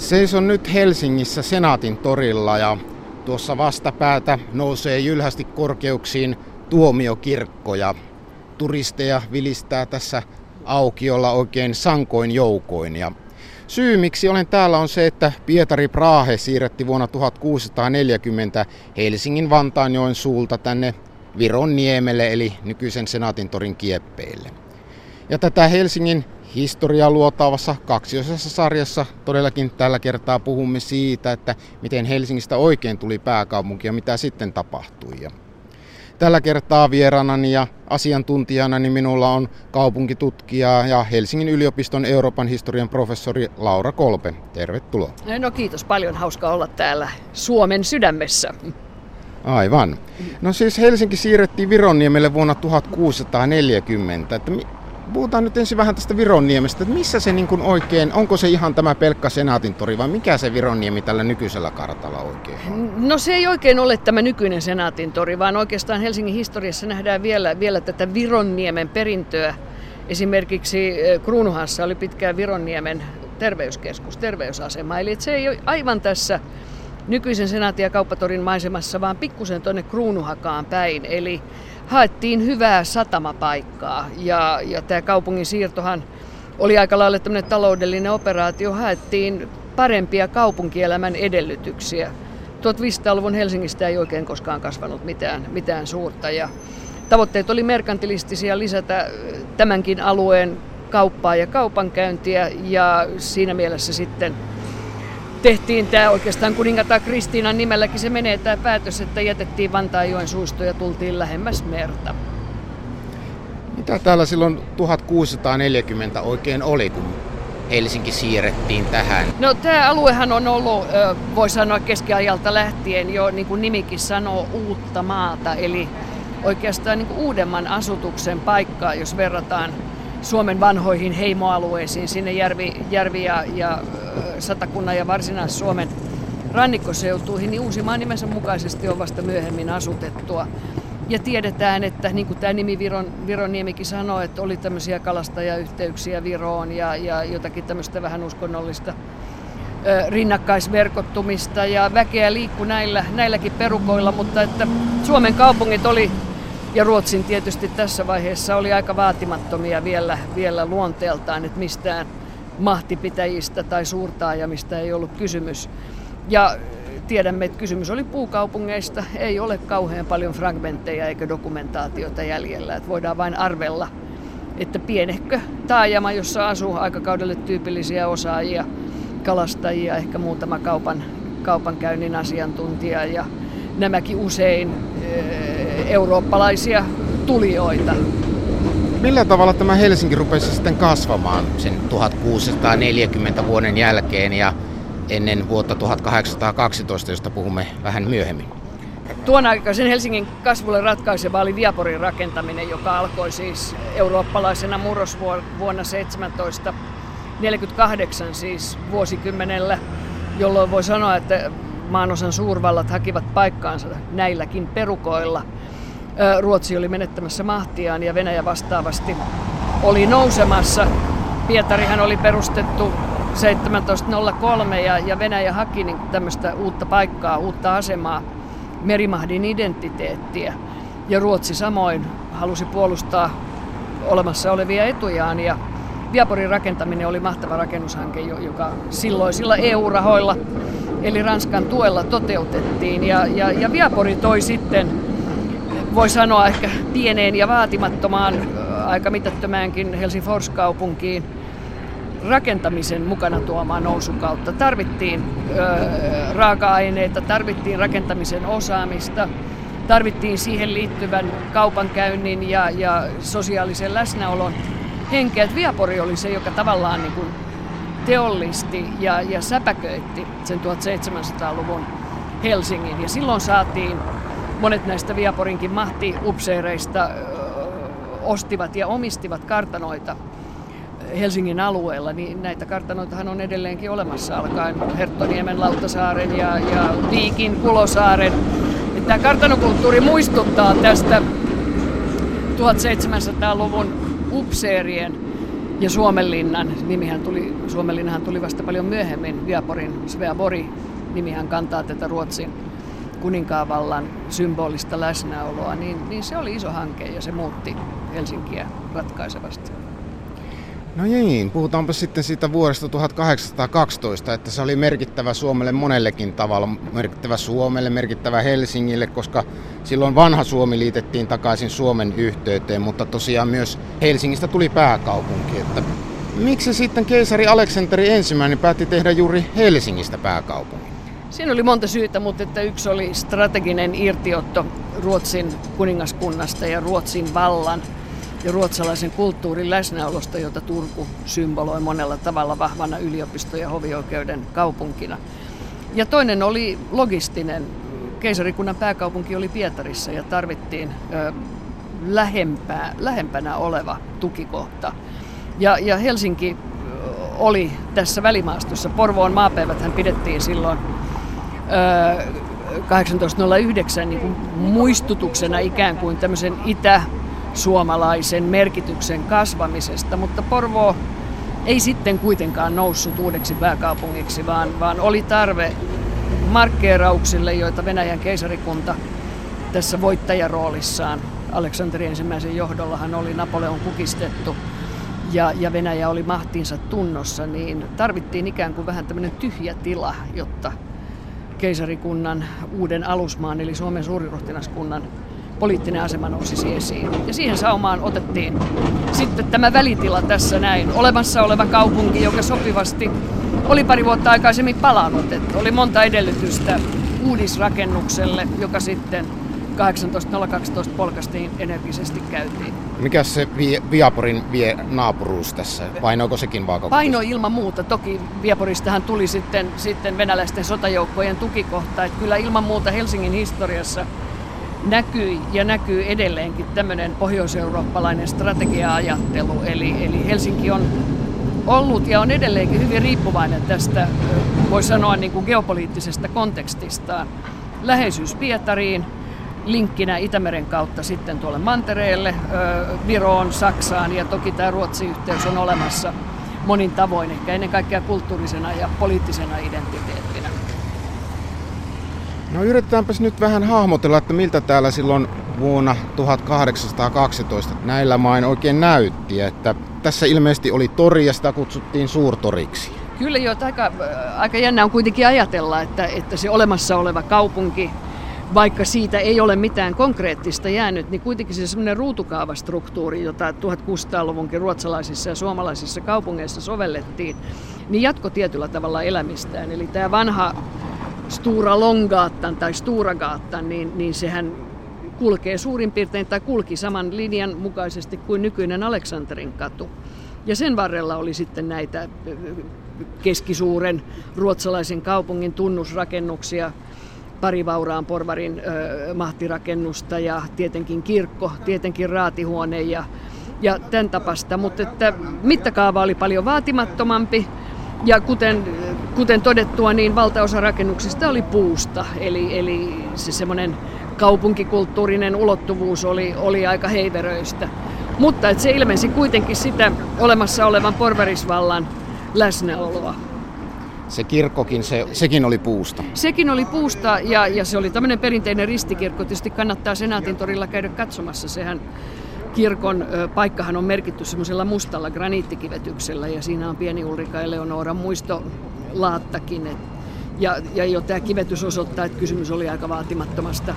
Seison nyt Helsingissä Senaatin torilla ja tuossa vastapäätä nousee jylhästi korkeuksiin tuomiokirkko ja turisteja vilistää tässä aukiolla oikein sankoin joukoin. Ja syy miksi olen täällä on se, että Pietari-Prahe siirretti vuonna 1640 Helsingin Vantaanjoen suulta tänne Vironniemelle eli nykyisen Senaatintorin kieppeille. Ja tätä Helsingin historiaa luotaavassa kaksiosaisessa sarjassa todellakin tällä kertaa puhumme siitä, että miten Helsingistä oikein tuli pääkaupunki ja mitä sitten tapahtui. Ja tällä kertaa vieraanani ja asiantuntijana minulla on kaupunkitutkija ja Helsingin yliopiston Euroopan historian professori Laura Kolpe. Tervetuloa. No kiitos paljon, hauska olla täällä Suomen sydämessä. Aivan. No siis Helsinki siirrettiin Vironniemelle vuonna 1640. Puhutaan nyt ensin vähän tästä Vironniemestä, että missä se niin kuin oikein, onko se ihan tämä pelkkä Senaatintori vai mikä se Vironniemi tällä nykyisellä kartalla oikein on? No se ei oikein ole tämä nykyinen Senaatintori, vaan oikeastaan Helsingin historiassa nähdään vielä tätä Vironniemen perintöä. Esimerkiksi Kruunuhassa oli pitkään Vironniemen terveyskeskus, terveysasema, eli se ei ole aivan tässä nykyisen Senaatin ja Kauppatorin maisemassa, vaan pikkusen tuonne Kruunuhakaan päin, eli haettiin hyvää satamapaikkaa ja tämä kaupungin siirtohan oli aika lailla tämmöinen taloudellinen operaatio. Haettiin parempia kaupunkielämän edellytyksiä. 1500-luvun Helsingistä ei oikein koskaan kasvanut mitään suurta ja tavoitteet oli merkantilistisia, lisätä tämänkin alueen kauppaa ja kaupankäyntiä ja siinä mielessä sitten tehtiin tämä oikeastaan kuningatar Kristiinan nimelläkin se menee tämä päätös, että jätettiin Vantaanjoen suisto ja tultiin lähemmäs merta. Mitä täällä silloin 1640 oikein oli, kun Helsinki siirrettiin tähän? No tämä aluehan on ollut, voi sanoa keskiajalta lähtien jo, niin kuin nimikin sanoo, uutta maata. Eli oikeastaan niin kuin uudemman asutuksen paikkaa, jos verrataan Suomen vanhoihin heimoalueisiin, sinne järvi ja Satakunnan ja Varsinais-Suomen rannikkoseutuihin, niin Uusimaa nimensä mukaisesti on vasta myöhemmin asutettua. Ja tiedetään, että niin kuin tämä nimi Vironniemikin sanoo, että oli tämmöisiä kalastajayhteyksiä Viroon ja jotakin tämmöistä vähän uskonnollista rinnakkaisverkottumista ja väkeä liikkui näilläkin perukoilla, mutta että Suomen kaupungit oli ja Ruotsin tietysti tässä vaiheessa oli aika vaatimattomia vielä luonteeltaan, että mistään mahtipitäjistä tai suurtaajamista ei ollut kysymys. Ja tiedämme, että kysymys oli puukaupungeista, ei ole kauhean paljon fragmentteja eikä dokumentaatiota jäljellä. Että voidaan vain arvella, että pienehkö taajama, jossa asuu aikakaudelle tyypillisiä osaajia, kalastajia, ehkä muutama kaupankäynnin asiantuntija ja nämäkin usein eurooppalaisia tulijoita. Millä tavalla tämä Helsinki rupesi sitten kasvamaan sen 1640 vuoden jälkeen ja ennen vuotta 1812, josta puhumme vähän myöhemmin? Tuon aikaisen Helsingin kasvulle ratkaiseva oli Viaporin rakentaminen, joka alkoi siis eurooppalaisena murrosvuonna 1748, siis vuosikymmenellä, jolloin voi sanoa, että maanosan suurvallat hakivat paikkaansa näilläkin perukoilla. Ruotsi oli menettämässä mahtiaan ja Venäjä vastaavasti oli nousemassa. Pietarihan oli perustettu 1703 ja Venäjä haki niin tämmöistä uutta paikkaa, uutta asemaa, Merimahdin identiteettiä. Ja Ruotsi samoin halusi puolustaa olemassa olevia etujaan ja Viaporin rakentaminen oli mahtava rakennushanke, joka silloisilla EU-rahoilla eli Ranskan tuella toteutettiin ja Viapori toi sitten, voi sanoa ehkä pieneen ja vaatimattomaan, aika mitättömäänkin Helsingfors-kaupunkiin rakentamisen mukana tuomaan nousun kautta. Tarvittiin raaka-aineita, tarvittiin rakentamisen osaamista, tarvittiin siihen liittyvän kaupankäynnin ja sosiaalisen läsnäolon henkeä. Viapori oli se, joka tavallaan niin kuin teollisti ja säpäköitti sen 1700-luvun Helsingin. Ja silloin saatiin monet näistä Viaporinkin mahtiupseereista ostivat ja omistivat kartanoita Helsingin alueella, niin näitä kartanoitahan on edelleenkin olemassa, alkaen Herttoniemen, Lauttasaaren ja Viikin, Kulosaaren. Tämä kartanokulttuuri muistuttaa tästä 1700-luvun upseerien Ja Suomenlinnahan tuli vasta paljon myöhemmin. Viaporin Sveabori nimihän kantaa tätä Ruotsin kuninkaavallan symbolista läsnäoloa, niin se oli iso hanke ja se muutti Helsinkiä ratkaisevasti. No niin, puhutaanpa sitten siitä vuodesta 1812, että se oli merkittävä Suomelle monellekin tavalla. Merkittävä Suomelle, merkittävä Helsingille, koska silloin vanha Suomi liitettiin takaisin Suomen yhteyteen, mutta tosiaan myös Helsingistä tuli pääkaupunki. Että miksi sitten keisari Aleksanteri I päätti tehdä juuri Helsingistä pääkaupungin? Siinä oli monta syytä, mutta että yksi oli strateginen irtiotto Ruotsin kuningaskunnasta ja Ruotsin vallan ja ruotsalaisen kulttuurin läsnäolosta, jota Turku symboloi monella tavalla vahvana yliopisto- ja hovioikeuden kaupunkina. Ja toinen oli logistinen. Keisarikunnan pääkaupunki oli Pietarissa ja tarvittiin lähempänä oleva tukikohta. Ja Helsinki oli tässä välimaastossa. Porvoon maapäiväthän pidettiin silloin 1809 niin kuin muistutuksena ikään kuin tämmöisen itä-suomalaisen merkityksen kasvamisesta, mutta Porvoo ei sitten kuitenkaan noussut uudeksi pääkaupungiksi, vaan oli tarve markkeerauksille, joita Venäjän keisarikunta tässä voittajaroolissaan Aleksanteri I johdollahan oli Napoleon kukistettu ja Venäjä oli mahtiinsa tunnossa, niin tarvittiin ikään kuin vähän tämmöinen tyhjä tila, jotta keisarikunnan uuden alusmaan eli Suomen suuriruhtinaskunnan poliittinen asema nousisi esiin. Ja siihen saumaan otettiin sitten tämä välitila tässä näin. Olemassa oleva kaupunki, joka sopivasti oli pari vuotta aikaisemmin palannut. Että oli monta edellytystä uudisrakennukselle, joka sitten 1812 polkastiin energisesti käytiin. Mikä se Viaporin naapuruus tässä? Painoiko sekin vaakakupissa? Painoi ilman muuta. Toki Viaporistahan tuli sitten venäläisten sotajoukkojen tukikohta. Että kyllä ilman muuta Helsingin historiassa näkyi ja näkyy edelleenkin tämmöinen pohjoiseurooppalainen strategia-ajattelu. Eli Helsinki on ollut ja on edelleenkin hyvin riippuvainen tästä, voi sanoa niin kuin geopoliittisesta kontekstistaan. Läheisyys Pietariin, linkkinä Itämeren kautta sitten tuolle mantereelle, Viroon, Saksaan ja toki tämä Ruotsi-yhteys on olemassa monin tavoin, ehkä ennen kaikkea kulttuurisena ja poliittisena identiteettinä. No yritetäänpäs nyt vähän hahmotella, että miltä täällä silloin vuonna 1812 näillä main oikein näytti. Että tässä ilmeisesti oli tori ja sitä kutsuttiin suurtoriksi. Kyllä jo, aika jännä on kuitenkin ajatella, että se olemassa oleva kaupunki, vaikka siitä ei ole mitään konkreettista jäänyt, niin kuitenkin se semmoinen ruutukaavastruktuuri, jota 1600-luvunkin ruotsalaisissa ja suomalaisissa kaupungeissa sovellettiin, niin jatko tietyllä tavalla elämistään. Eli tämä vanha Stora Långgatan tai Storagatan, niin sehän kulkee suurin piirtein tai kulki saman linjan mukaisesti kuin nykyinen Aleksanterin katu. Ja sen varrella oli sitten näitä keskisuuren ruotsalaisen kaupungin tunnusrakennuksia, pari vauraan porvarin mahtirakennusta ja tietenkin kirkko, tietenkin raatihuone ja tämän tapasta, mutta että mittakaava oli paljon vaatimattomampi ja kuten todettua, niin valtaosa rakennuksista oli puusta, eli se semmoinen kaupunkikulttuurinen ulottuvuus oli aika heiveröistä, mutta että se ilmensi kuitenkin sitä olemassa olevan porvarisvallan läsnäoloa. Se kirkkokin, sekin oli puusta. Sekin oli puusta ja se oli tämmöinen perinteinen ristikirkko. Tietysti kannattaa Senaatintorilla käydä katsomassa. Sehän kirkon paikkahan on merkitty semmoisella mustalla graniittikivetyksellä ja siinä on pieni Ulrika Eleonoran muistolaattakin. Ja jo tämä kivetys osoittaa, että kysymys oli aika vaatimattomasta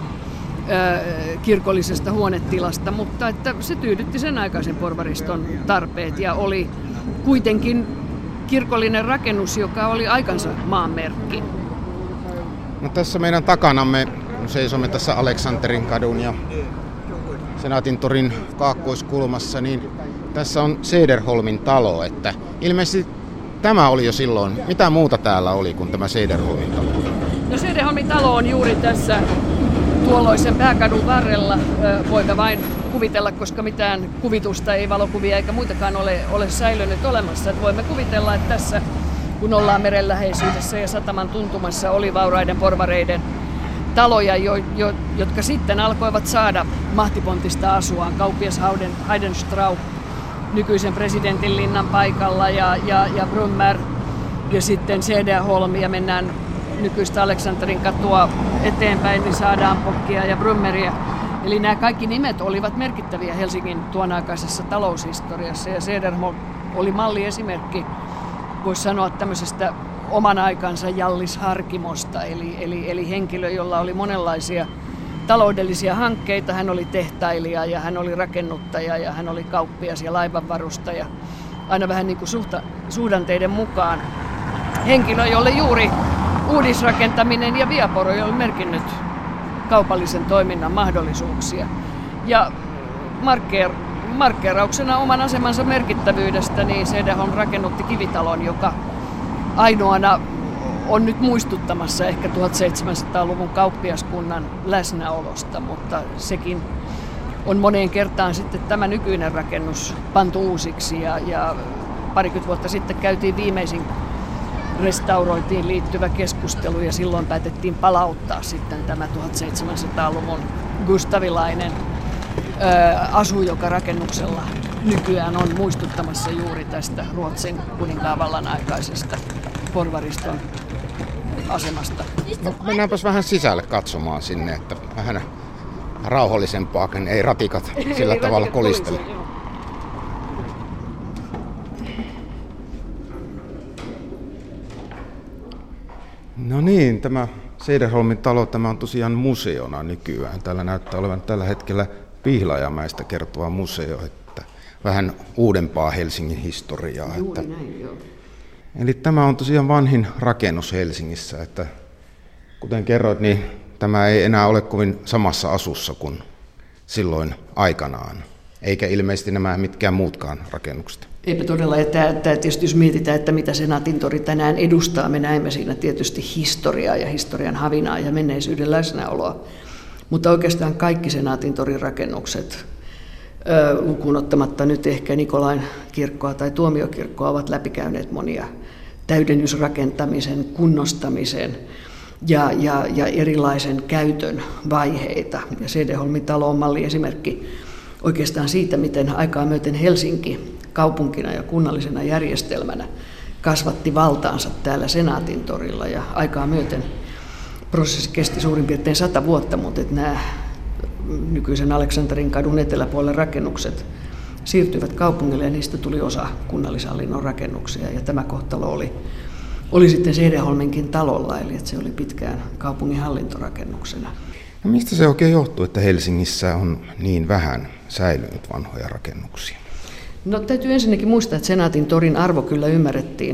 kirkollisesta huonetilasta, mutta että se tyydytti sen aikaisen porvariston tarpeet ja oli kuitenkin kirkollinen rakennus, joka oli aikansa maanmerkki. No tässä meidän takanamme seisomme tässä Aleksanterin kadun ja Senaatintorin kaakkoiskulmassa, niin tässä on Cederholmin talo, että ilmeisesti tämä oli jo silloin. Mitä muuta täällä oli kuin tämä Cederholmin talo? No Cederholmin talo on juuri tässä tuolloisen pääkadun varrella. Voimme vain kuvitella, koska mitään kuvitusta, ei valokuvia eikä muitakaan ole säilynyt olemassa. Että voimme kuvitella, että tässä kun ollaan meren läheisyydessä ja sataman tuntumassa oli vauraiden porvareiden taloja, jotka sitten alkoivat saada mahtipontista asuaan. Kauppias Heidenstrauch nykyisen presidentinlinnan paikalla ja Brummer ja sitten Cederholm ja mennään nykyistä Aleksanterin katua eteenpäin, niin saadaan Pockia ja Brummeria. Eli nämä kaikki nimet olivat merkittäviä Helsingin tuon aikaisessa taloushistoriassa ja Cederholm oli malliesimerkki, voisi sanoa tämmöisestä oman aikansa Hjallis Harkimosta, eli henkilö, jolla oli monenlaisia taloudellisia hankkeita. Hän oli tehtailija ja hän oli rakennuttaja ja hän oli kauppias ja laivanvarustaja, aina vähän niin kuin suhdanteiden mukaan. Henkilö, jolle juuri uudisrakentaminen ja Viaporo oli merkinnyt kaupallisen toiminnan mahdollisuuksia. Ja markkeerauksena oman asemansa merkittävyydestä, niin Cederholm rakennutti kivitalon, joka ainoana on nyt muistuttamassa ehkä 1700-luvun kauppiaskunnan läsnäolosta, mutta sekin on moneen kertaan sitten tämä nykyinen rakennus pantu uusiksi ja parikymmentä vuotta sitten käytiin viimeisin restaurointiin liittyvä keskustelu ja silloin päätettiin palauttaa sitten tämä 1700-luvun gustavilainen asu, joka rakennuksella nykyään on muistuttamassa juuri tästä Ruotsin kuninkaavallan aikaisesta porvariston asemasta. No, mennäänpäs vähän sisälle katsomaan sinne, että vähän rauhallisempaakin, ei ratikat sillä tavalla kolistele. No niin, tämä Cederholmin talo, tämä on tosiaan museona nykyään. Täällä näyttää olevan tällä hetkellä Pihlajamäestä kertova museo, että vähän uudempaa Helsingin historiaa. Juuri näin, joo. Eli tämä on tosiaan vanhin rakennus Helsingissä, että kuten kerroit, niin tämä ei enää ole kovin samassa asussa kuin silloin aikanaan, eikä ilmeisesti nämä mitkään muutkaan rakennukset. Eipä todella, että tietysti jos mietitään, että mitä Senaatintori tänään edustaa, me näemme siinä tietysti historiaa ja historian havinaa ja menneisyyden läsnäoloa. Mutta oikeastaan kaikki Senaatintorin rakennukset, lukuun ottamatta nyt ehkä Nikolain kirkkoa tai Tuomiokirkkoa, ovat läpikäyneet monia täydennysrakentamisen, kunnostamisen ja erilaisen käytön vaiheita. Ja Cederholmin talo on malliesimerkki oikeastaan siitä, miten aikaa myöten Helsinki kaupunkina ja kunnallisena järjestelmänä kasvatti valtaansa täällä Senaatintorilla ja aikaa myöten prosessi kesti suurin piirtein 100 vuotta, mutta nämä nykyisen Aleksanterin kadun eteläpuolen rakennukset siirtyivät kaupungille ja niistä tuli osa kunnallishallinnon rakennuksia ja tämä kohtalo oli sitten Cederholminkin talolla, eli että se oli pitkään kaupungin hallintorakennuksena. No mistä se oikein johtuu, että Helsingissä on niin vähän säilynyt vanhoja rakennuksia? No täytyy ensinnäkin muistaa, että Senaatintorin arvo kyllä ymmärrettiin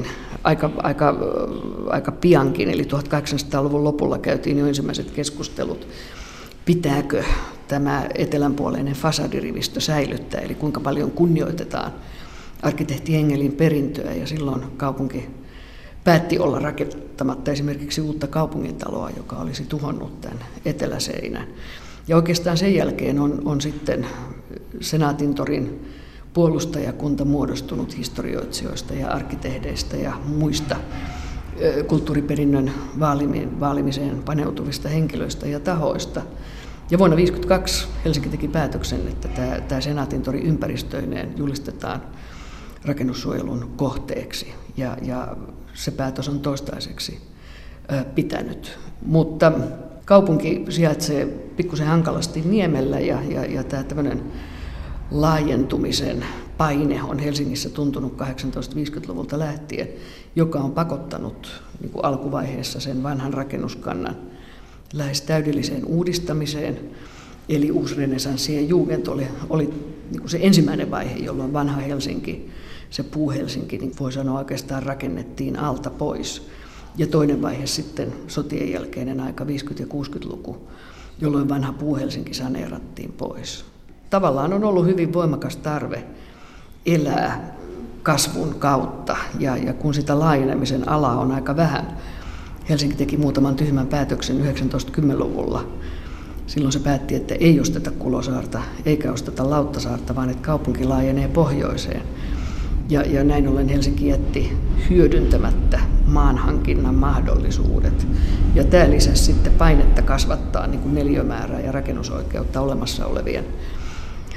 aika piankin, eli 1800-luvun lopulla käytiin jo ensimmäiset keskustelut. Pitääkö tämä etelänpuoleinen fasadirivistö säilyttää, eli kuinka paljon kunnioitetaan arkkitehti Engelin perintöä, ja silloin kaupunki päätti olla rakentamatta esimerkiksi uutta kaupungintaloa, joka olisi tuhonnut tämän eteläseinän. Ja oikeastaan sen jälkeen on sitten Senaatintorin puolustajakunta muodostunut historioitsijoista ja arkkitehdeistä ja muista kulttuuriperinnön vaalimiseen paneutuvista henkilöistä ja tahoista. Ja vuonna 1952 Helsinki teki päätöksen, että tämä Senaatintori ympäristöineen julistetaan rakennussuojelun kohteeksi. Ja se päätös on toistaiseksi pitänyt. Mutta kaupunki sijaitsee pikkusen hankalasti niemellä ja tämä tämmöinen laajentumisen paine on Helsingissä tuntunut 1850-luvulta lähtien, joka on pakottanut niin kuin alkuvaiheessa sen vanhan rakennuskannan lähes täydelliseen uudistamiseen. Eli uusrenessanssien jugend oli niin kuin se ensimmäinen vaihe, jolloin vanha Helsinki, se puu-Helsinki, niin voi sanoa oikeastaan rakennettiin alta pois. Ja toinen vaihe sitten sotien jälkeinen aika 50- ja 60-luku, jolloin vanha puu-Helsinki saneerattiin pois. Tavallaan on ollut hyvin voimakas tarve elää kasvun kautta, ja kun sitä laajenemisen alaa on aika vähän, Helsinki teki muutaman tyhmän päätöksen 1910-luvulla. Silloin se päätti, että ei osteta Kulosaarta eikä osteta Lauttasaarta, vaan että kaupunki laajenee pohjoiseen. Ja näin ollen Helsinki jätti hyödyntämättä maanhankinnan mahdollisuudet. Ja tämä lisäsi sitten painetta kasvattaa niin kuin neliömäärää ja rakennusoikeutta olemassa olevien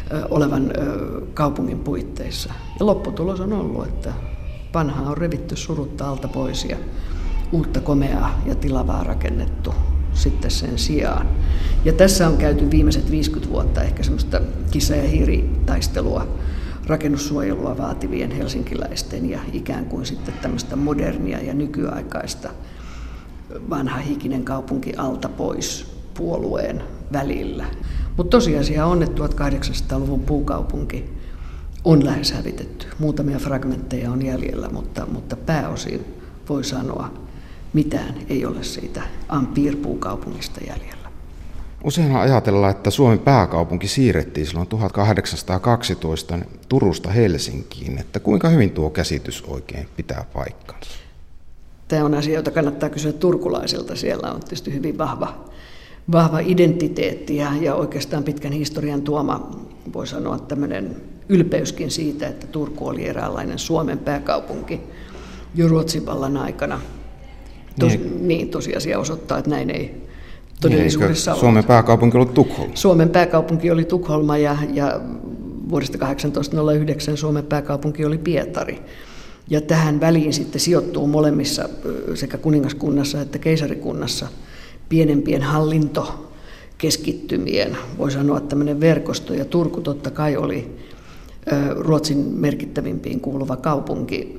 olevan kaupungin puitteissa. Ja lopputulos on ollut, että vanhaa on revitty surutta alta pois ja uutta komeaa ja tilavaa rakennettu sitten sen sijaan. Ja tässä on käyty viimeiset 50 vuotta ehkä semmoista kissa- ja hiiritaistelua rakennussuojelua vaativien helsinkiläisten ja ikään kuin sitten tämmöistä modernia ja nykyaikaista vanha hikinen kaupunki alta pois puolueen välillä. Mutta tosiasia on, että 1800-luvun puukaupunki on lähes hävitetty. Muutamia fragmentteja on jäljellä, mutta pääosin voi sanoa, mitään ei ole siitä Empire-puukaupungista jäljellä. Useinhan ajatellaan, että Suomen pääkaupunki siirrettiin silloin 1812 Turusta Helsinkiin. Että kuinka hyvin tuo käsitys oikein pitää paikkansa? Tämä on asia, jota kannattaa kysyä turkulaisilta. Siellä on tietysti hyvin vahva identiteetti ja oikeastaan pitkän historian tuoma, voi sanoa, tämmöinen ylpeyskin siitä, että Turku oli eräänlainen Suomen pääkaupunki jo Ruotsin vallan aikana. Tosiasia osoittaa, että näin ei todellisuudessa ole. Suomen pääkaupunki oli Tukholma? Suomen pääkaupunki oli Tukholma ja vuodesta 1809 Suomen pääkaupunki oli Pietari. Ja tähän väliin sitten sijoittuu molemmissa sekä kuningaskunnassa että keisarikunnassa pienempien hallintokeskittymien, voi sanoa tämmöinen verkosto. Ja Turku totta kai oli Ruotsin merkittävimpiin kuuluva kaupunki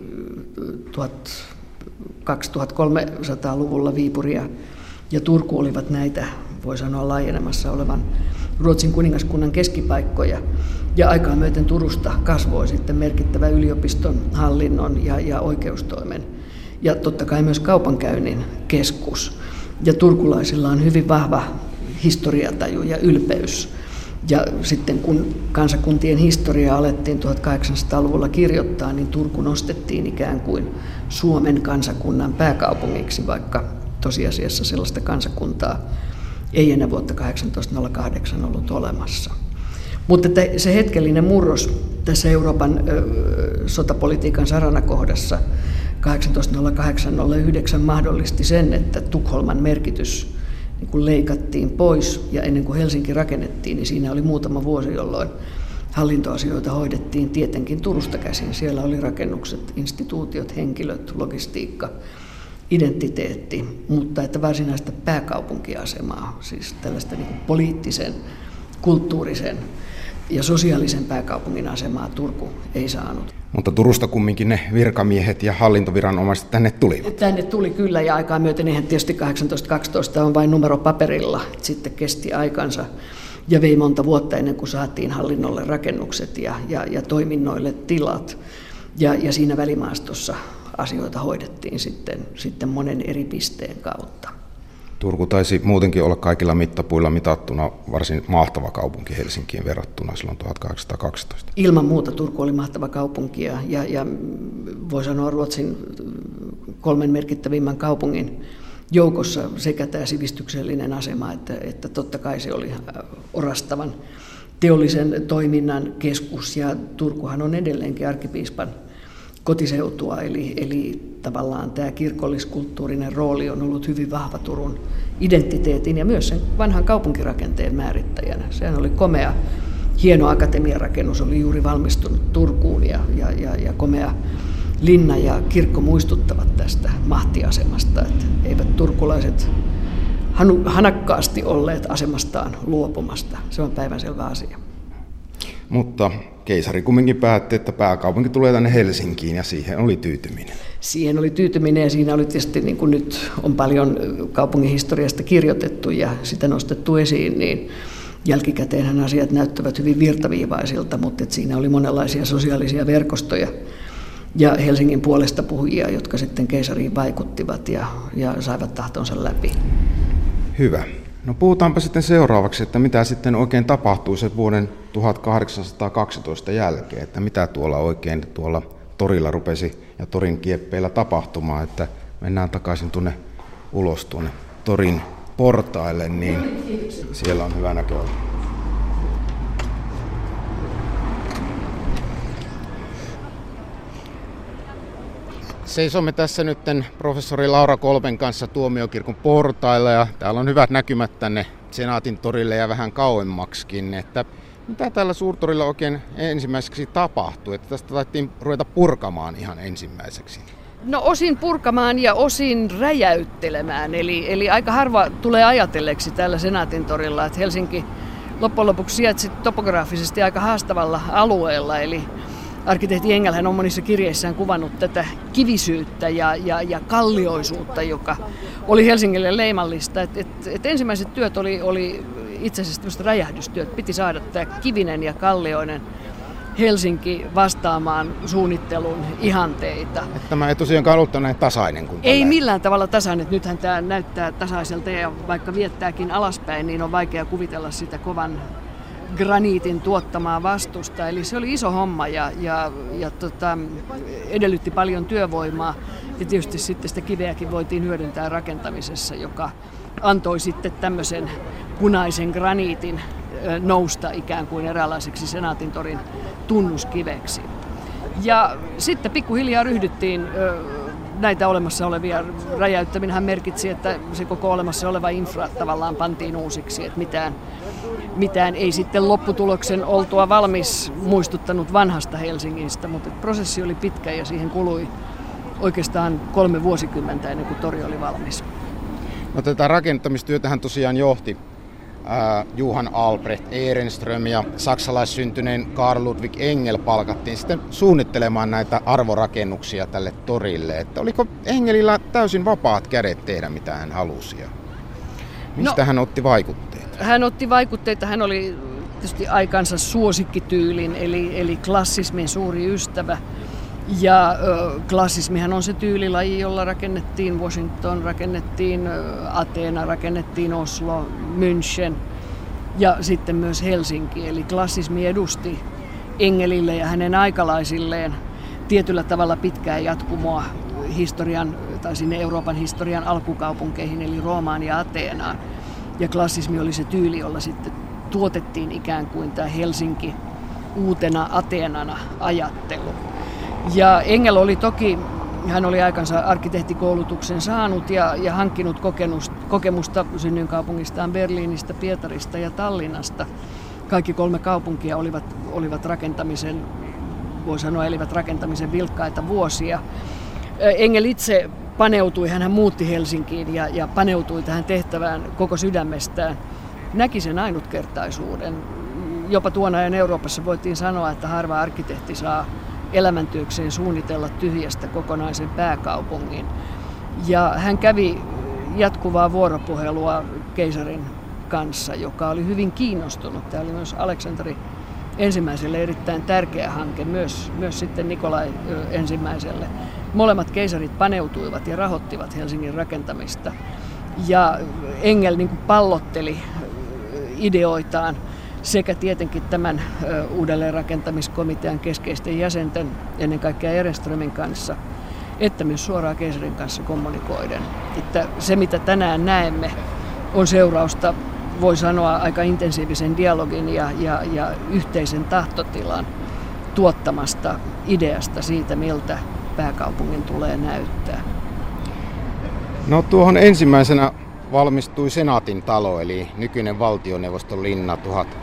2300-luvulla. Viipuri ja Turku olivat näitä, voi sanoa, laajenemassa olevan Ruotsin kuningaskunnan keskipaikkoja. Ja aikaa myöten Turusta kasvoi sitten merkittävä yliopiston, hallinnon ja oikeustoimen ja totta kai myös kaupankäynnin keskus. Ja turkulaisilla on hyvin vahva historiataju ja ylpeys. Ja sitten kun kansakuntien historiaa alettiin 1800-luvulla kirjoittaa, niin Turku nostettiin ikään kuin Suomen kansakunnan pääkaupungiksi, vaikka tosiasiassa sellaista kansakuntaa ei enää vuotta 1808 ollut olemassa. Mutta se hetkellinen murros tässä Euroopan sotapolitiikan saranakohdassa 1808-09 mahdollisti sen, että Tukholman merkitys niin kun leikattiin pois ja ennen kuin Helsinki rakennettiin, niin siinä oli muutama vuosi, jolloin hallintoasioita hoidettiin tietenkin Turusta käsin. Siellä oli rakennukset, instituutiot, henkilöt, logistiikka, identiteetti, mutta että varsinaista pääkaupunkiasemaa, siis tällaista niin kuin poliittisen, kulttuurisen ja sosiaalisen pääkaupungin asemaa Turku ei saanut. Mutta Turusta kumminkin ne virkamiehet ja hallintoviranomaiset tänne tulivat. Tänne tuli kyllä, ja aikaa myöten eihän tietysti 1812 on vain numero paperilla. Sitten kesti aikansa ja vei monta vuotta ennen kuin saatiin hallinnolle rakennukset ja toiminnoille tilat. Ja siinä välimaastossa asioita hoidettiin sitten monen eri pisteen kautta. Turku taisi muutenkin olla kaikilla mittapuilla mitattuna varsin mahtava kaupunki Helsinkiin verrattuna silloin 1812. Ilman muuta Turku oli mahtava kaupunki ja voi sanoa Ruotsin 3 merkittävimmän kaupungin joukossa sekä tämä sivistyksellinen asema, että totta kai se oli orastavan teollisen toiminnan keskus, ja Turkuhan on edelleenkin arkkipiispan kotiseutua, eli tavallaan tämä kirkolliskulttuurinen rooli on ollut hyvin vahva Turun identiteetin ja myös sen vanhan kaupunkirakenteen määrittäjänä. Sehän oli komea, hieno akatemiarakennus, oli juuri valmistunut Turkuun ja komea linna ja kirkko muistuttavat tästä mahtiasemasta, että eivät turkulaiset hanakkaasti olleet asemastaan luopumasta. Se on päivänselvä asia. Mutta keisari kumminkin päätti, että pääkaupunki tulee tänne Helsinkiin, ja siihen oli tyytyminen. Siihen oli tyytyminen, ja siinä oli tietysti, niin kuin nyt on paljon kaupungin historiasta kirjoitettu ja sitä nostettu esiin, niin jälkikäteenhän asiat näyttävät hyvin virtaviivaisilta, mutta siinä oli monenlaisia sosiaalisia verkostoja ja Helsingin puolesta puhujia, jotka sitten keisariin vaikuttivat ja saivat tahtonsa läpi. Hyvä. No puhutaanpa sitten seuraavaksi, että mitä sitten oikein tapahtui sen vuoden 1812 jälkeen, että mitä tuolla torilla rupesi ja torin kieppeillä tapahtumaan, että mennään takaisin ulos tuonne torin portaille, niin siellä on hyvä näköala. Seisomme tässä nyt professori Laura Kolben kanssa Tuomiokirkon portailla, ja täällä on hyvät näkymät tänne Senaatin torille ja vähän kauemmaksikin. Että Mitä täällä Suurtorilla oikein ensimmäiseksi tapahtui? Että tästä taidettiin ruveta purkamaan ihan ensimmäiseksi. No osin purkamaan ja osin räjäyttelemään. Eli aika harva tulee ajatelleeksi täällä Senaatintorilla, että Helsinki loppujen lopuksi sijaitsi topograafisesti aika haastavalla alueella. Eli arkkitehti Engelhän on monissa kirjeissään kuvannut tätä kivisyyttä ja kallioisuutta, joka oli Helsingille leimallista. Et ensimmäiset työt oli itse asiassa tämmöiset räjähdystyöt. Piti saada tämä kivinen ja kallioinen Helsinki vastaamaan suunnittelun ihanteita. Että tämä ei tosiaankaan ollut näin tasainen kuin ei millään tavalla tasainen. Nythän tämä näyttää tasaiselta ja vaikka viettääkin alaspäin, niin on vaikea kuvitella sitä kovan graniitin tuottamaa vastusta. Eli se oli iso homma ja edellytti paljon työvoimaa. Ja tietysti sitten sitä kiveäkin voitiin hyödyntää rakentamisessa, joka antoi sitten tämmöisen punaisen graniitin nousta ikään kuin eräänlaiseksi Senaatintorin tunnuskiveksi. Ja sitten pikkuhiljaa ryhdyttiin näitä olemassa olevia. Räjäyttäminenhän merkitsi, että se koko olemassa oleva infra tavallaan pantiin uusiksi, että mitään ei sitten lopputuloksen oltua valmis muistuttanut vanhasta Helsingistä, mutta prosessi oli pitkä ja siihen kului oikeastaan 3 vuosikymmentä ennen kuin tori oli valmis. No, tätä rakentamistyötähän tosiaan johti Johan Albrecht Ehrenström ja saksalaissyntyneen Carl Ludwig Engel palkattiin sitten suunnittelemaan näitä arvorakennuksia tälle torille. Että oliko Engelillä täysin vapaat kädet tehdä mitä hän halusi? Mistä hän otti vaikutteita? Hän otti vaikutteita. Hän oli tietysti aikansa suosikkityylin eli klassismin suuri ystävä. Ja klassismihan on se tyylilaji, jolla rakennettiin Washington, rakennettiin Ateena, rakennettiin Oslo, München ja sitten myös Helsinki. Eli klassismi edusti Engelille ja hänen aikalaisilleen tietyllä tavalla pitkää jatkumoa historian tai sinne Euroopan historian alkukaupunkeihin eli Roomaan ja Ateenaan. Ja klassismi oli se tyyli, jolla sitten tuotettiin ikään kuin tämä Helsinki uutena Ateenana ajattelu. Ja Engel oli toki, hän oli aikansa arkkitehtikoulutuksen saanut ja hankkinut kokemusta synnyinkaupungista Berliinistä, Pietarista ja Tallinnasta. Kaikki 3 kaupunkia olivat rakentamisen, voi sanoa, elivät rakentamisen vilkkaita vuosia. Engel itse paneutui, hän muutti Helsinkiin ja paneutui tähän tehtävään koko sydämestään. Näki sen ainutkertaisuuden. Jopa tuona ajan Euroopassa voitiin sanoa, että harva arkkitehti saa elämäntyökseen suunnitella tyhjästä kokonaisen pääkaupungin. Ja hän kävi jatkuvaa vuoropuhelua keisarin kanssa, joka oli hyvin kiinnostunut. Tämä oli myös Aleksanteri ensimmäiselle erittäin tärkeä hanke, myös sitten Nikolai ensimmäiselle. Molemmat keisarit paneutuivat ja rahoittivat Helsingin rakentamista. Ja Engel niin kuin pallotteli ideoitaan sekä tietenkin tämän uudelleenrakentamiskomitean keskeisten jäsenten, ennen kaikkea Ehrenströmin kanssa, että myös suoraan keisarin kanssa kommunikoiden. Että se, mitä tänään näemme, on seurausta, voi sanoa, aika intensiivisen dialogin ja yhteisen tahtotilan tuottamasta ideasta siitä, miltä pääkaupungin tulee näyttää. No, tuohon ensimmäisenä valmistui Senaatin talo, eli nykyinen valtioneuvoston linna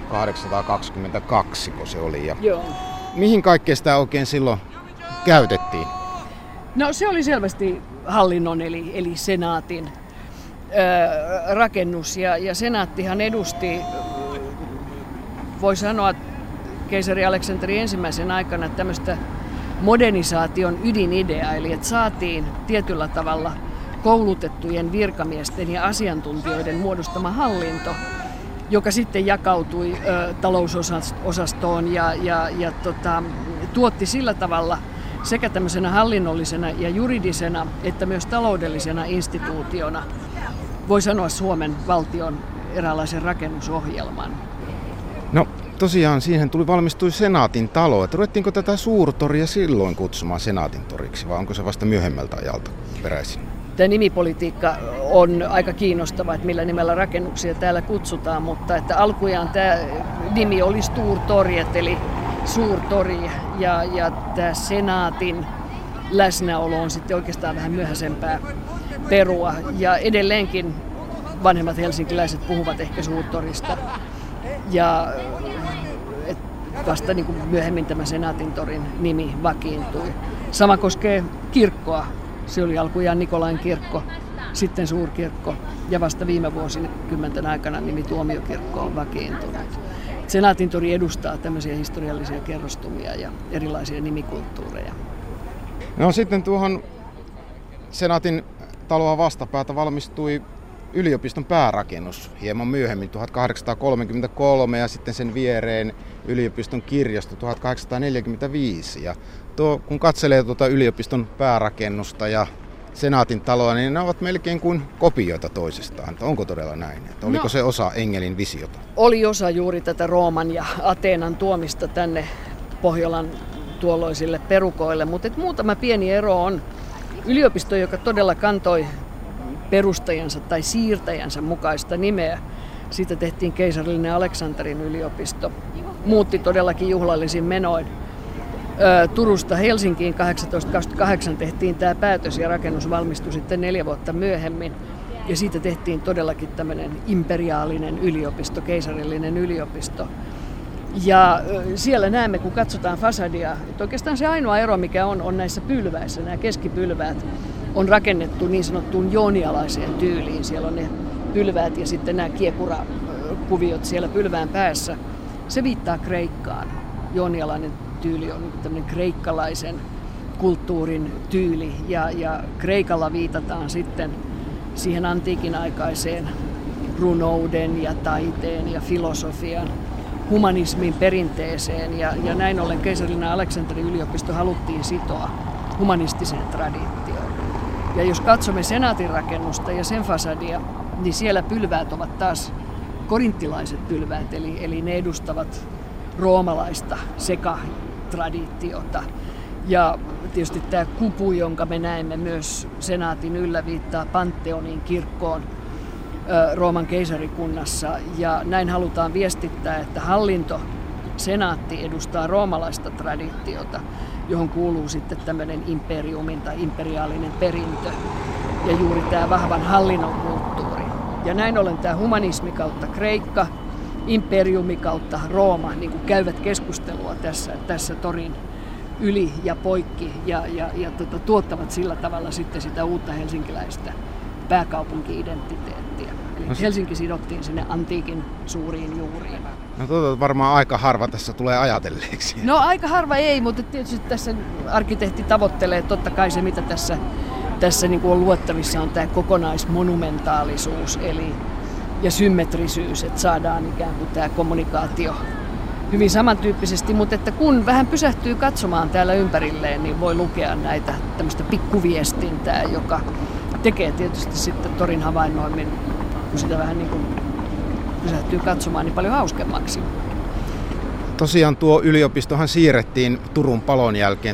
1822, kun se oli. Ja joo. Mihin kaikkea sitä oikein silloin käytettiin? No, se oli selvästi hallinnon eli senaatin rakennus. Ja senaattihan edusti, voi sanoa, keisari Aleksanteri ensimmäisen aikana tämmöistä modernisaation ydinidea, eli että saatiin tietyllä tavalla koulutettujen virkamiesten ja asiantuntijoiden muodostama hallinto, joka sitten jakautui talousosastoon ja tuotti sillä tavalla sekä tämmöisenä hallinnollisena ja juridisena että myös taloudellisena instituutiona, voi sanoa, Suomen valtion eräänlaisen rakennusohjelman. No, tosiaan siihen valmistui Senaatin talo. Että ruvettiinko tätä Suurtoria silloin kutsumaan Senaatin toriksi vai onko se vasta myöhemmältä ajalta peräisin? Tämä nimipolitiikka on aika kiinnostava, että millä nimellä rakennuksia täällä kutsutaan, mutta että alkujaan tämä nimi oli Stortorget, eli Suurtori, ja tämä Senaatin läsnäolo on sitten oikeastaan vähän myöhäisempää perua. Ja edelleenkin vanhemmat helsinkiläiset puhuvat ehkä Suurtorista. Ja vasta niin kuin myöhemmin tämä Senaatintorin nimi vakiintui. Sama koskee kirkkoa. Se oli alkujaan Nikolain kirkko, sitten suurkirkko ja vasta viime vuosikymmenten aikana nimi Tuomiokirkko on vakiintunut. Senaatintori edustaa tämmöisiä historiallisia kerrostumia ja erilaisia nimikulttuureja. No sitten tuohon Senaatin taloa vastapäätä valmistui yliopiston päärakennus hieman myöhemmin 1833 ja sitten sen viereen yliopiston kirjasto 1845. Ja kun katselee tuota yliopiston päärakennusta ja Senaatin taloa, niin ne ovat melkein kuin kopioita toisistaan. Onko todella näin? Oliko se osa Engelin visiota? Oli osa juuri tätä Rooman ja Ateenan tuomista tänne Pohjolan tuolloisille perukoille, mutta muutama pieni ero on. Yliopisto, joka todella kantoi perustajansa tai siirtäjänsä mukaista nimeä. Siitä tehtiin keisarillinen Aleksanterin yliopisto. Muutti todellakin juhlallisin menoin. Turusta Helsinkiin 1828 tehtiin tämä päätös ja rakennus valmistui sitten 4 vuotta myöhemmin. Ja siitä tehtiin todellakin tämmöinen imperiaalinen yliopisto, keisarillinen yliopisto. Ja siellä näemme, kun katsotaan fasadia, että oikeastaan se ainoa ero, mikä on näissä pylväissä, nämä keskipylväät, on rakennettu niin sanottuun joonialaiseen tyyliin. Siellä on ne pylväät ja sitten nämä kiekurakuviot siellä pylvään päässä. Se viittaa Kreikkaan. Joonialainen tyyli on tämmöinen kreikkalaisen kulttuurin tyyli ja Kreikalla viitataan sitten siihen antiikin aikaiseen runouden ja taiteen ja filosofian, humanismin perinteeseen ja näin ollen keisarillinen Aleksanterin yliopisto haluttiin sitoa humanistiseen traditioon. Ja jos katsomme Senaatin rakennusta ja sen fasadia, niin siellä pylväät ovat taas korinttilaiset pylväät, eli ne edustavat roomalaista sekatraditiota. Ja tietysti tämä kupu, jonka me näemme myös Senaatin yllä, viittaa Pantheonin kirkkoon Rooman keisarikunnassa. Ja näin halutaan viestittää, että hallinto, senaatti edustaa roomalaista traditiota, johon kuuluu sitten tämmöinen imperiumin tai imperiaalinen perintö ja juuri tämä vahvan hallinnon kulttuuri. Ja näin ollen tämä humanismi kautta Kreikka, imperiumi kautta Rooma niin kuin käyvät keskustelua tässä torin yli ja poikki ja tuottavat sillä tavalla sitten sitä uutta helsinkiläistä pääkaupunki-identiteettiä. Eli Helsinki sidottiin sinne antiikin suuriin juuriin. No varmaan aika harva tässä tulee ajatelleeksi. No aika harva ei, mutta tietysti tässä arkkitehti tavoittelee totta kai se, mitä tässä niin kuin on luettavissa, on tämä kokonaismonumentaalisuus ja symmetrisyys, että saadaan ikään kuin tämä kommunikaatio hyvin samantyyppisesti, mutta että kun vähän pysähtyy katsomaan täällä ympärilleen, niin voi lukea näitä tämmöistä pikkuviestintää, joka tekee tietysti sitten torin havainnoimin, kun sitä vähän niin kuin pysähtyy katsomaan, niin paljon hauskemmaksi. Tosiaan tuo yliopistohan siirrettiin Turun palon jälkeen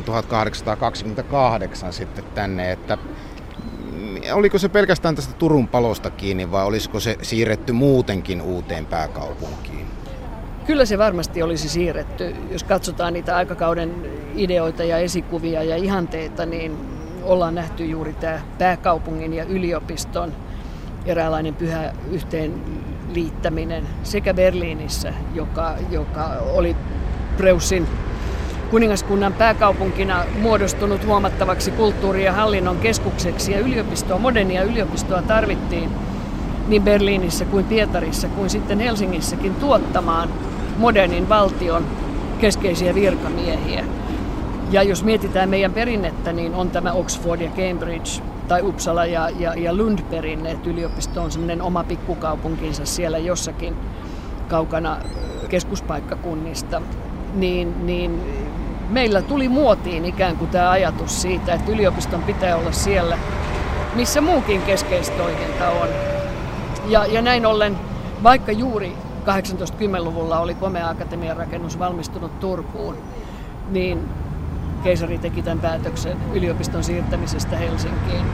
1828 sitten tänne, että oliko se pelkästään tästä Turun palosta kiinni vai olisiko se siirretty muutenkin uuteen pääkaupunkiin? Kyllä se varmasti olisi siirretty. Jos katsotaan niitä aikakauden ideoita ja esikuvia ja ihanteita, niin ollaan nähty juuri tämä pääkaupungin ja yliopiston eräänlainen pyhä yhteenliittäminen sekä Berliinissä, joka oli Preussin kuningaskunnan pääkaupunkina muodostunut huomattavaksi kulttuuri- ja hallinnon keskukseksi ja modernia yliopistoa tarvittiin niin Berliinissä kuin Pietarissa kuin sitten Helsingissäkin tuottamaan modernin valtion keskeisiä virkamiehiä. Ja jos mietitään meidän perinnettä, niin on tämä Oxford ja Cambridge tai Uppsala ja Lund perinne, että yliopisto on semmoinen oma pikkukaupunkinsa siellä jossakin kaukana keskuspaikkakunnista, niin meillä tuli muotiin ikään kuin tämä ajatus siitä, että yliopiston pitää olla siellä, missä muukin keskeistoiminta on. Ja näin ollen, vaikka juuri 1810-luvulla oli Komea Akatemian rakennus valmistunut Turkuun, niin keisari teki tämän päätöksen yliopiston siirtämisestä Helsinkiin.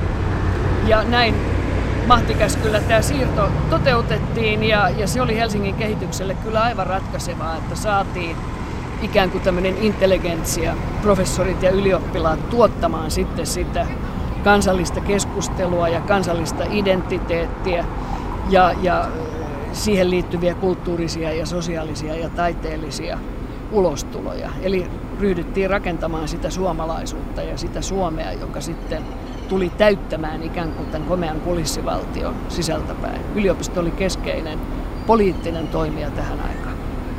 Ja näin mahtikäskyllä tämä siirto toteutettiin ja se oli Helsingin kehitykselle kyllä aivan ratkaisevaa, että saatiin ikään kuin tämmöinen intelligentsia, professorit ja ylioppilaat tuottamaan sitten sitä kansallista keskustelua ja kansallista identiteettiä ja siihen liittyviä kulttuurisia ja sosiaalisia ja taiteellisia ulostuloja. Eli ryhdyttiin rakentamaan sitä suomalaisuutta ja sitä Suomea, joka sitten tuli täyttämään ikään kuin tämän komean kulissivaltion sisältäpäin. Yliopisto oli keskeinen poliittinen toimija tähän aikaan.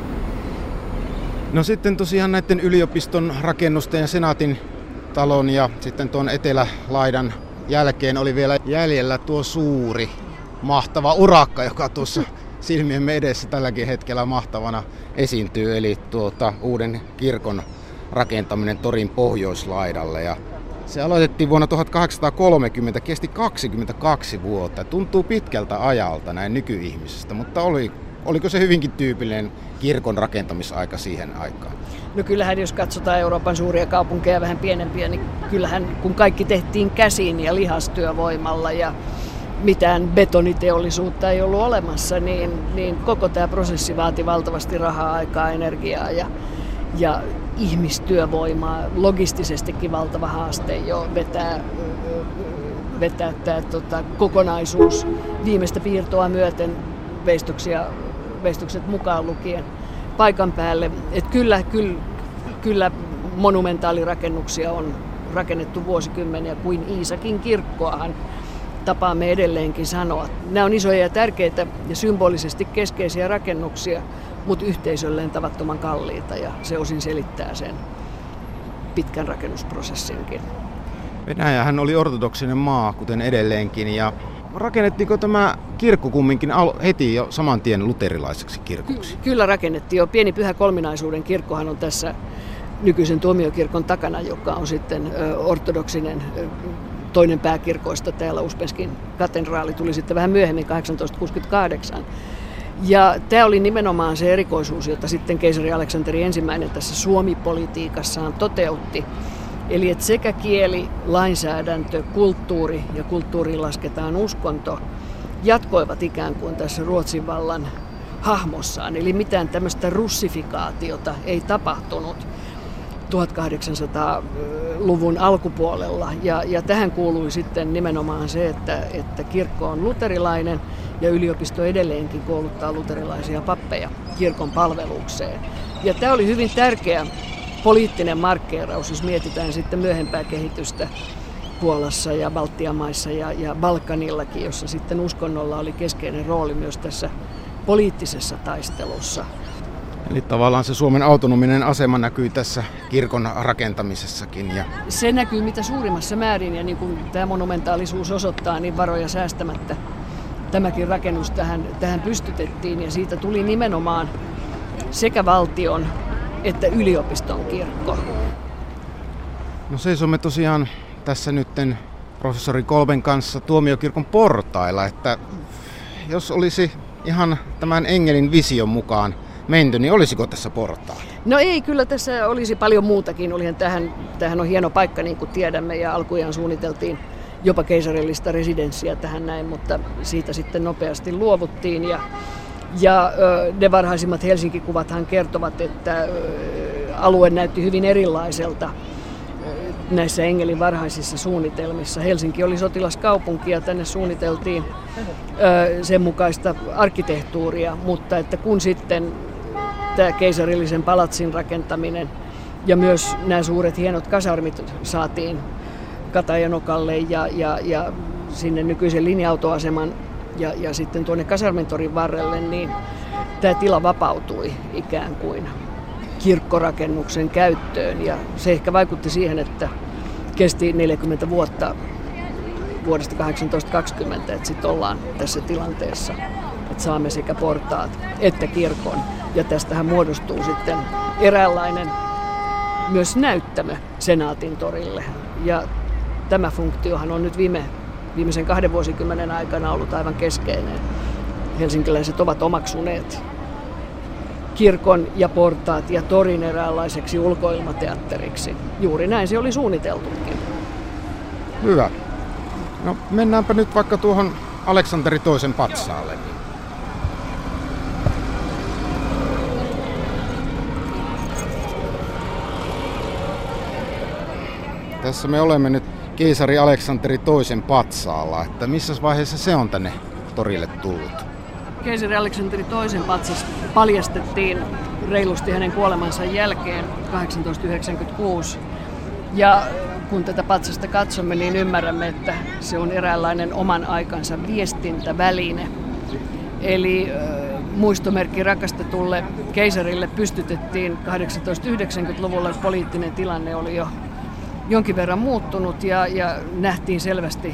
No sitten tosiaan näiden yliopiston rakennusten ja Senaatin talon ja sitten tuon etelälaidan jälkeen oli vielä jäljellä tuo suuri, mahtava urakka, joka tuossa silmiemme edessä tälläkin hetkellä mahtavana esiintyy, eli uuden kirkon rakentaminen torin pohjoislaidalle. Ja se aloitettiin vuonna 1830, kesti 22 vuotta. Tuntuu pitkältä ajalta näin nykyihmisestä, mutta oliko se hyvinkin tyypillinen kirkon rakentamisaika siihen aikaan? No kyllähän jos katsotaan Euroopan suuria kaupunkeja vähän pienempiä, niin kyllähän kun kaikki tehtiin käsin ja lihastyövoimalla ja mitään betoniteollisuutta ei ollut olemassa, niin koko tämä prosessi vaati valtavasti rahaa, aikaa, energiaa ja ihmistyövoimaa. Logistisestikin valtava haaste jo vetää tämä kokonaisuus viimeistä piirtoa myöten, veistokset mukaan lukien, paikan päälle. Et kyllä monumentaalirakennuksia on rakennettu vuosikymmeniä, kuin Iisakin kirkkoahan tapaamme edelleenkin sanoa. Nämä on isoja ja tärkeitä ja symbolisesti keskeisiä rakennuksia, mutta yhteisölleen tavattoman kalliita, ja se osin selittää sen pitkän rakennusprosessinkin. Venäjähän oli ortodoksinen maa, kuten edelleenkin, ja rakennettiinko tämä kirkko kumminkin heti jo saman tien luterilaiseksi kirkoksi? Kyllä rakennettiin jo. Pieni Pyhä Kolminaisuuden kirkkohan on tässä nykyisen tuomiokirkon takana, joka on sitten ortodoksinen toinen pääkirkoista. Täällä Uspenskin katedraali tuli sitten vähän myöhemmin 1868. Ja tämä oli nimenomaan se erikoisuus, jota sitten keisari Aleksanteri I tässä Suomi-politiikassaan toteutti. Eli että sekä kieli, lainsäädäntö, kulttuuri ja kulttuuriin lasketaan uskonto jatkoivat ikään kuin tässä Ruotsin vallan hahmossaan. Eli mitään tämmöistä russifikaatiota ei tapahtunut 1800-luvun alkupuolella. Ja tähän kuului sitten nimenomaan se, että kirkko on luterilainen ja yliopisto edelleenkin kouluttaa luterilaisia pappeja kirkon palvelukseen. Ja tämä oli hyvin tärkeä poliittinen markkeeraus, jos mietitään sitten myöhempää kehitystä Puolassa ja Baltian maissa ja Balkanillakin, jossa sitten uskonnolla oli keskeinen rooli myös tässä poliittisessa taistelussa. Eli tavallaan se Suomen autonominen asema näkyy tässä kirkon rakentamisessakin. Se näkyy mitä suurimmassa määrin, ja niin kuin tämä monumentaalisuus osoittaa, niin varoja säästämättä tämäkin rakennus tähän pystytettiin, ja siitä tuli nimenomaan sekä valtion että yliopiston kirkko. No seisomme tosiaan tässä nytten professori Kolben kanssa tuomiokirkon portailla, että jos olisi ihan tämän Engelin vision mukaan menty, niin olisiko tässä portailla? No ei, kyllä tässä olisi paljon muutakin. Tämähän on hieno paikka, niin kuin tiedämme, ja alkujaan suunniteltiin jopa keisarillista residenssiä tähän näin, mutta siitä sitten nopeasti luovuttiin. Ja ne varhaisimmat Helsinki-kuvathan kertovat, että alue näytti hyvin erilaiselta näissä Engelin varhaisissa suunnitelmissa. Helsinki oli sotilaskaupunki ja tänne suunniteltiin sen mukaista arkkitehtuuria, mutta että kun sitten tämä keisarillisen palatsin rakentaminen ja myös nämä suuret hienot kasarmit saatiin Katajanokalle ja sinne nykyisen linja-autoaseman ja sitten tuonne Kasarmentorin varrelle, niin tämä tila vapautui ikään kuin kirkkorakennuksen käyttöön. Ja se ehkä vaikutti siihen, että kesti 40 vuotta vuodesta 1820, että sitten ollaan tässä tilanteessa, että saamme sekä portaat että kirkon. Ja tästähän muodostuu sitten eräänlainen myös näyttämö Senaatin torille. Ja tämä funktiohan on nyt viimeisen 2 vuosikymmenen aikana ollut aivan keskeinen. Helsinkiläiset ovat omaksuneet kirkon ja portaat ja torin eräänlaiseksi ulkoilmateatteriksi. Juuri näin se oli suunniteltukin. Hyvä. No mennäänpä nyt vaikka tuohon Aleksanteri II patsaalle. Tässä me olemme nyt keisari Aleksanteri II patsaalla, että missä vaiheessa se on tänne torille tullut? Keisari Aleksanteri II patsas paljastettiin reilusti hänen kuolemansa jälkeen 1896. Ja kun tätä patsasta katsomme, niin ymmärrämme, että se on eräänlainen oman aikansa viestintäväline. Eli muistomerkki rakastetulle keisarille pystytettiin 1890-luvulla. Poliittinen tilanne oli jo jonkin verran muuttunut ja nähtiin selvästi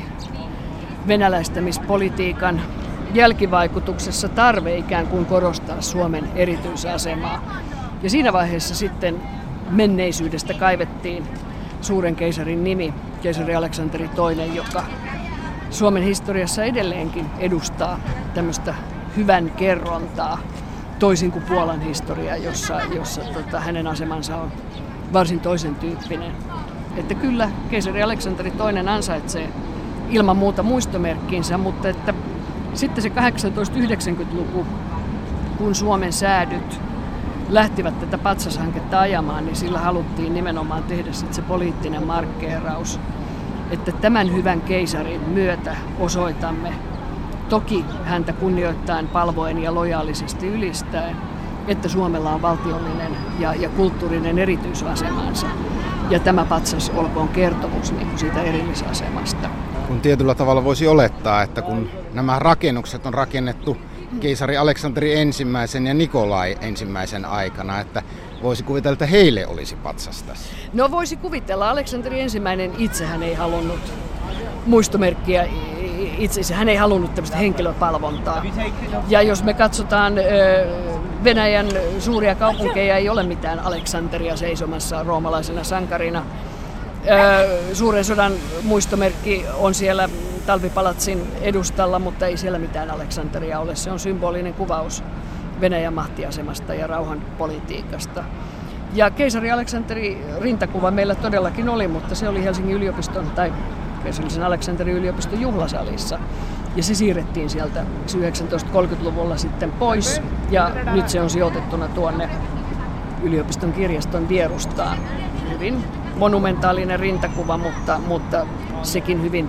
venäläistämispolitiikan jälkivaikutuksessa tarve ikään kuin korostaa Suomen erityisasemaa. Ja siinä vaiheessa sitten menneisyydestä kaivettiin suuren keisarin nimi, keisari Aleksanteri II, joka Suomen historiassa edelleenkin edustaa tämmöistä hyvän kerrontaa, toisin kuin Puolan historia, jossa hänen asemansa on varsin toisen tyyppinen. Että kyllä keisari Aleksanteri II ansaitsee ilman muuta muistomerkkinsä, mutta että sitten se 1890-luku, kun Suomen säädyt lähtivät tätä patsashanketta ajamaan, niin sillä haluttiin nimenomaan tehdä sitten se poliittinen markkeeraus, että tämän hyvän keisarin myötä osoitamme, toki häntä kunnioittaen, palvoen ja lojaalisesti ylistäen, että Suomella on valtiollinen ja kulttuurinen erityisasemansa. Ja tämä patsas olkoon kertomus niin kuin siitä erillisasemasta. Kun tietyllä tavalla voisi olettaa, että kun nämä rakennukset on rakennettu keisari Aleksanteri ensimmäisen ja Nikolai ensimmäisen aikana, että voisi kuvitella, että heille olisi patsas tässä. No voisi kuvitella. Aleksanteri ensimmäinen itsehän ei halunnut muistomerkkiä itse. Hän ei halunnut tämmöistä henkilöpalvontaa. Ja jos me katsotaan Venäjän suuria kaupunkeja, ei ole mitään Aleksanteria seisomassa roomalaisena sankarina. Suuren sodan muistomerkki on siellä Talvipalatsin edustalla, mutta ei siellä mitään Aleksanteria ole. Se on symbolinen kuvaus Venäjän mahtiasemasta ja rauhanpolitiikasta. Ja keisari Aleksanteri rintakuva meillä todellakin oli, mutta se oli Helsingin yliopiston tai keisarillisen Aleksanterin yliopiston juhlasalissa. Ja se siirrettiin sieltä 1930-luvulla sitten pois ja nyt se on sijoitettuna tuonne yliopiston kirjaston vierustaan. Hyvin monumentaalinen rintakuva, mutta sekin hyvin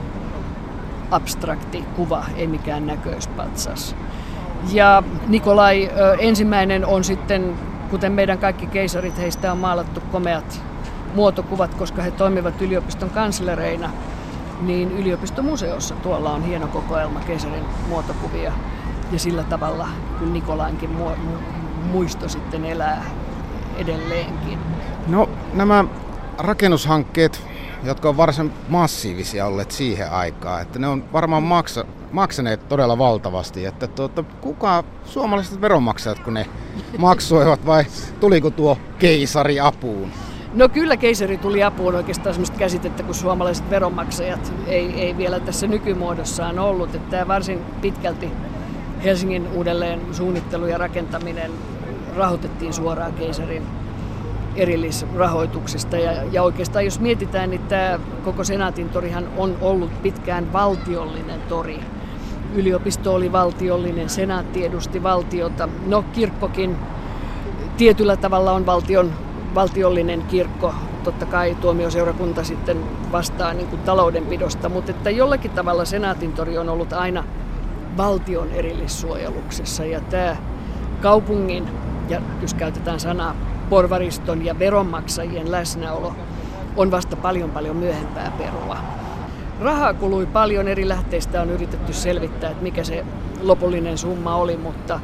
abstrakti kuva, ei mikään näköispatsas. Ja Nikolai ensimmäinen on sitten, kuten meidän kaikki keisarit, heistä on maalattu komeat muotokuvat, koska he toimivat yliopiston kanslereina, niin yliopistomuseossa tuolla on hieno kokoelma keisarin muotokuvia. Ja sillä tavalla, kun Nikolainkin muisto sitten elää edelleenkin. No nämä rakennushankkeet, jotka on varsin massiivisia olleet siihen aikaan, että ne on varmaan maksaneet todella valtavasti, että kuka suomalaiset veronmaksajat, kun ne maksoivat vai tuliko tuo keisari apuun? No kyllä keisari tuli apuun, oikeastaan sellaista käsitettä kuin suomalaiset veronmaksajat ei vielä tässä nykymuodossaan ollut, että tämä varsin pitkälti Helsingin uudelleen suunnittelu ja rakentaminen rahoitettiin suoraan keisarin erillisrahoituksesta. Ja oikeastaan jos mietitään, niin tämä koko Senaatintorihan on ollut pitkään valtiollinen tori. Yliopisto oli valtiollinen, senaatti edusti valtiota. No kirkkokin tietyllä tavalla on valtiollinen kirkko. Totta kai tuomioseurakunta sitten vastaa niin kuin taloudenpidosta, mutta että jollakin tavalla Senaatintori on ollut aina valtion erillissuojeluksessa. Ja tämä kaupungin, ja jos käytetään sanaa porvariston ja veronmaksajien läsnäolo, on vasta paljon myöhempää perua. Rahaa kului paljon, eri lähteistä on yritetty selvittää, että mikä se lopullinen summa oli,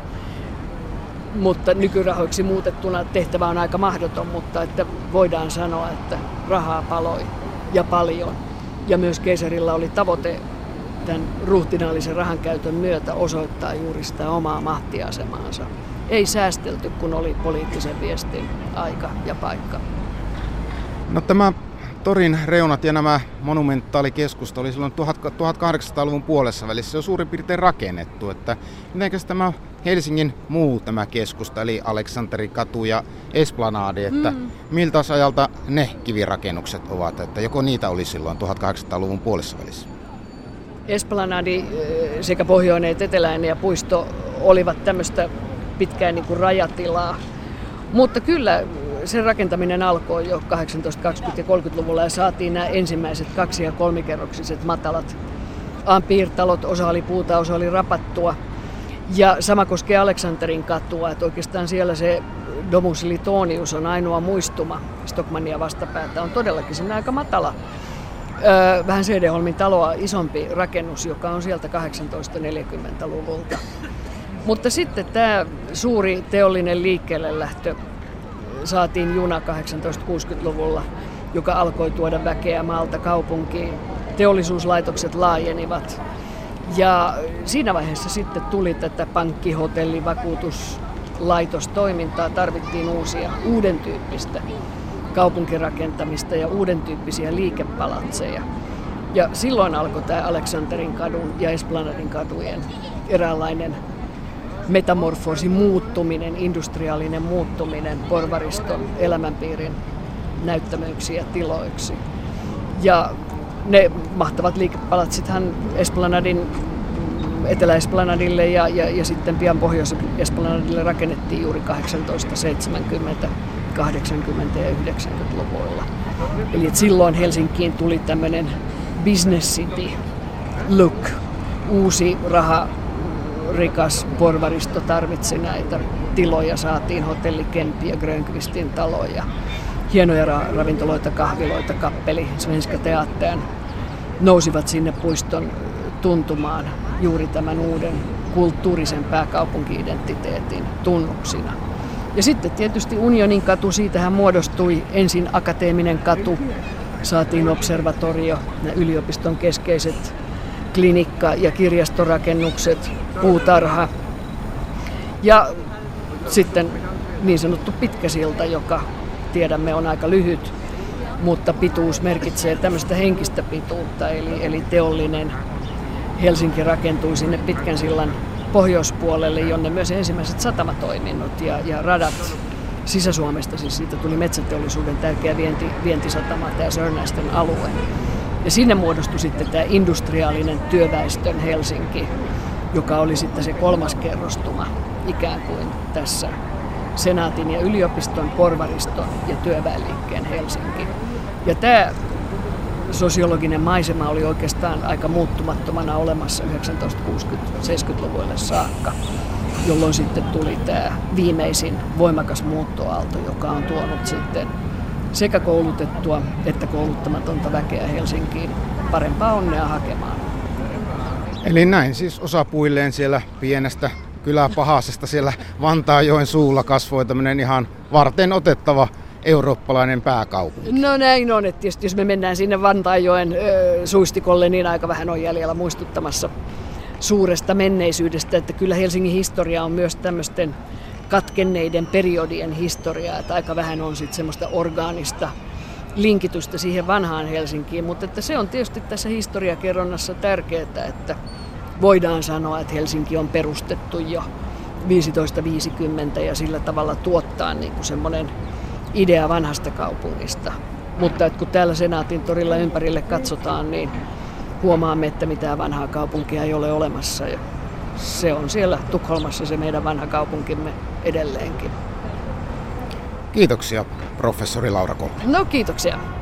mutta nykyrahoiksi muutettuna tehtävä on aika mahdoton, mutta että voidaan sanoa, että rahaa paloi ja paljon. Ja myös keisarilla oli tavoite tämän ruhtinaallisen rahankäytön myötä osoittaa juuri sitä omaa mahtiasemaansa. Ei säästelty, kun oli poliittisen viestin aika ja paikka. No tämä torin reunat ja nämä monumentaalikeskusta oli silloin 1800-luvun puolessa välissä jo suurin piirtein rakennettu. Että mitenkäs tämä Helsingin muu tämä keskusta, eli Aleksanterikatu ja Esplanadi, että miltä ajalta ne kivirakennukset ovat, että joko niitä oli silloin 1800-luvun puolessa välissä? Esplanadi sekä pohjoinen että eteläinen ja puisto olivat tämmöistä pitkään niin kuin rajatilaa, mutta kyllä sen rakentaminen alkoi jo 1820- ja 30-luvulla ja saatiin nämä ensimmäiset 2- ja 3-kerroksiset matalat piirtalot, osa oli puuta, osa oli rapattua. Ja sama koskee Aleksanterin katua, että oikeastaan siellä se Domus Litonius on ainoa muistuma Stockmannia vastapäätä, on todellakin semmoinen aika matala, vähän CD-Holmin taloa isompi rakennus, joka on sieltä 1840-luvulta. Mutta sitten tämä suuri teollinen liikkeelle lähtö saatiin juna 1860-luvulla, joka alkoi tuoda väkeä maalta kaupunkiin. Teollisuuslaitokset laajenivat ja siinä vaiheessa sitten tuli tätä pankki-, hotelli-, vakuutuslaitostoimintaa. Tarvittiin uuden tyyppistä kaupunkirakentamista ja uuden tyyppisiä liikepalatseja. Ja silloin alkoi tämä Aleksanterin kadun ja Esplanadin kadujen eräänlainen metamorfoosi, muuttuminen, industriaalinen muuttuminen porvariston elämänpiirin näyttämöiksi ja tiloiksi. Ja ne mahtavat liikepalatsithan Etelä-Esplanadille ja sitten pian Pohjois-Esplanadille rakennettiin juuri 1870, 80 ja 90-luvuilla. Eli silloin Helsinkiin tuli tämmöinen business city look, uusi raharikas porvaristo tarvitsi näitä tiloja, saatiin hotelli Kempi ja Grönqvistin taloja. Hienoja ravintoloita, kahviloita, Kappeli, Svenska Teatern nousivat sinne puiston tuntumaan juuri tämän uuden kulttuurisen pääkaupunki-identiteetin tunnuksina. Ja sitten tietysti Unionin katu, siitähän muodostui ensin Akateeminen katu, saatiin observatorio, nämä yliopiston keskeiset klinikka- ja kirjastorakennukset, puutarha ja sitten niin sanottu pitkä silta, joka tiedämme on aika lyhyt, mutta pituus merkitsee tämmöistä henkistä pituutta, eli teollinen Helsinki rakentui sinne pitkän sillan pohjoispuolelle, jonne myös ensimmäiset satamatoiminnot ja radat Sisä-Suomesta, siis siitä tuli metsäteollisuuden tärkeä vientisatama, tämä Sörnäisten alue. Ja sinne muodostui sitten tämä industriaalinen työväestön Helsinki, joka oli sitten se kolmas kerrostuma ikään kuin tässä senaatin ja yliopiston, porvariston ja työväenliikkeen Helsinki. Ja tämä sosiologinen maisema oli oikeastaan aika muuttumattomana olemassa 1960-70-luvuille saakka, jolloin sitten tuli tämä viimeisin voimakas muuttoaalto, joka on tuonut sitten sekä koulutettua että kouluttamatonta väkeä Helsinkiin parempaa onnea hakemaan. Eli näin siis osapuilleen siellä pienestä kyläpahasesta siellä Vantaajoen suulla kasvoi tämmöinen ihan varten otettava eurooppalainen pääkaupunki. No näin on, että tietysti jos me mennään sinne Vantaajoen suistikolle, niin aika vähän on jäljellä muistuttamassa suuresta menneisyydestä, että kyllä Helsingin historia on myös tämmöisten katkenneiden periodien historiaa, että aika vähän on sitten semmoista orgaanista linkitystä siihen vanhaan Helsinkiin, mutta että se on tietysti tässä historiakerronnassa tärkeää, että voidaan sanoa, että Helsinki on perustettu jo 1550 ja sillä tavalla tuottaa niin kuin semmoinen idea vanhasta kaupungista. Mutta että kun täällä Senaatin torilla ympärille katsotaan, niin huomaamme, että mitään vanhaa kaupunkia ei ole olemassa. Ja se on siellä Tukholmassa se meidän vanha kaupunkimme edelleenkin. Kiitoksia, professori Laura Kolmi. No kiitoksia.